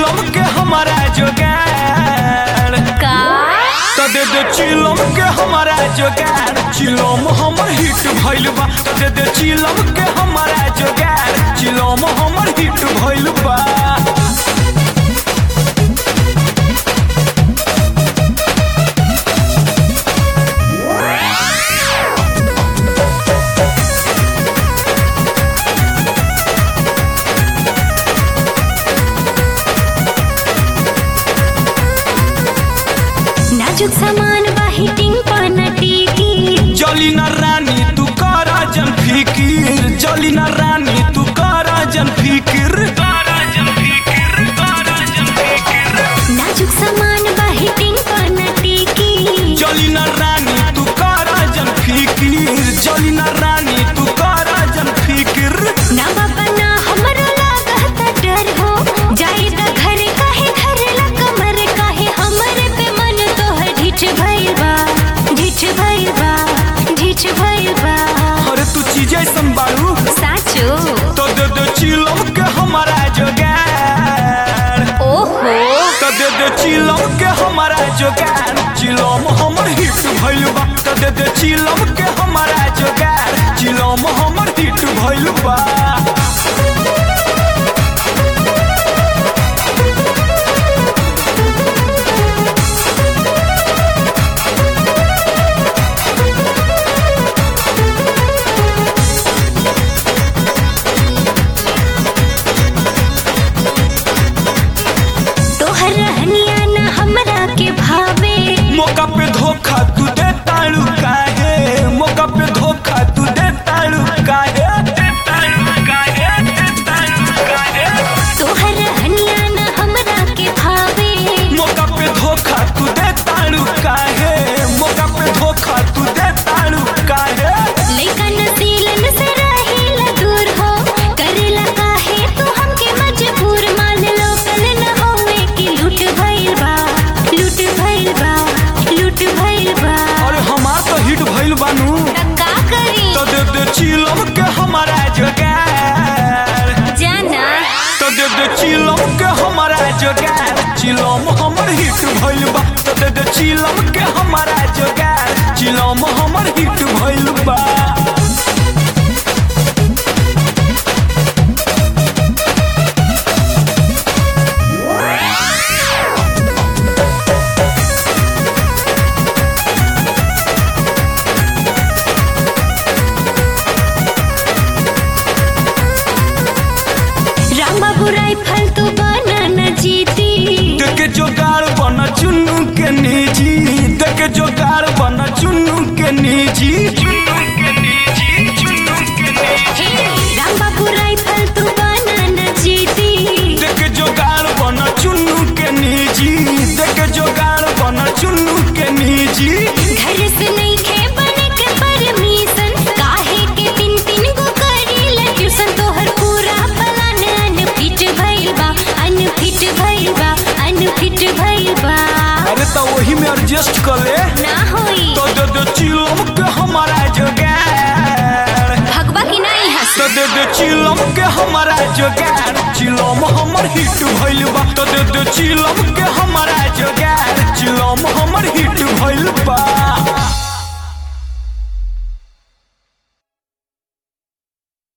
चिलम के हमारा जोगाड़ का तो दे दे चिलम के हमारा जोगाड़ चिलम हमर हिट भइल बा तो दे दे चिलम के हमारा जोगाड़ चिलम हमर हिट भइल बा नाजुक सामान बा हिटिंग पनटी की जली ना रानी तू करा जन फिकिर जली ना रानी तू करा जन फिकिर नाजुक सामान बा हिटिंग पनटी की जली ना रानी तू करा जन फिकिर जली ना रानी तू करा जन फिकिर ना बाबा ना हमरो लागत डर हो जाई द घर काहे धरला कमर काहे हमरे पे मन तोहर ढिठ भइल बा ढिठ भइल बा ढिठ भइल बा अरे तू चीजें संभालू साचो तो दे दे चिलम के हमारा जोगाड़ ओहो तो दे दे चिलम के हमारा जोगाड़ चिलम हमर हिट भइल बा तो दे दे चिलम के हमारा जोगाड़ चिलम हमर हिट भइल बा तोहर रहनिया ना हमरा के भावे मौका पे धोखा तू दे ताड़ू काहे मौका पे धोखा तू दे ताड़ू काहे तोहर रहनिया ना हमरा के भावे मौका पे धोखा तू दे ताड़ू काहे मौका पे धोखा तू दे ताड़ू काहे लइका नसीलन से रहेला दूर हो करेला काहे तू हमके मजबूर मान लो कल न होवे कि लूट भइल बा लूट भइल बा लूट भइल बा अरे हमार तो हिट भइल बानू का करी तो दे दे चिलम के हमारा जोगाड़ जाना तो दे दे चिलम के हमारा जोगाड़ चिलम हमर हिट भइल बा तो दे दे चिलम के हमारा जोगाड़ चिलम हमर हिट भइल बा राम बाबू राइफल तू बना न जीती देखे जोगाड़ बना चुन्नू के निजी देखे जोगाड़ बना चुन्नू के निजी राम बाबू राइफल तू बना न जीती देखे जोगाड़ बना चुन्नू के निजी देखे जोगाड़ बना चुन्नू के निजी घर से नहीं खे बने के परमिशन काहे के तीन तीन गो करी ट्यूशन तोहर पूरा प्लान अनफिट भइल बा अनफिट भइल बा अनफिट भइल बा अरे तो वही में एडजस्ट कर ले ना होई तो दे दे चिलम के हमारा जोगाड़ भगवा की नहीं हंस तो दे दे चिलम के हमारा जोगाड़ चिलम हमर हिट भइल बा तो दे दे चिलम के हमारा जोगाड़ चिलम हमर हिट भइल बा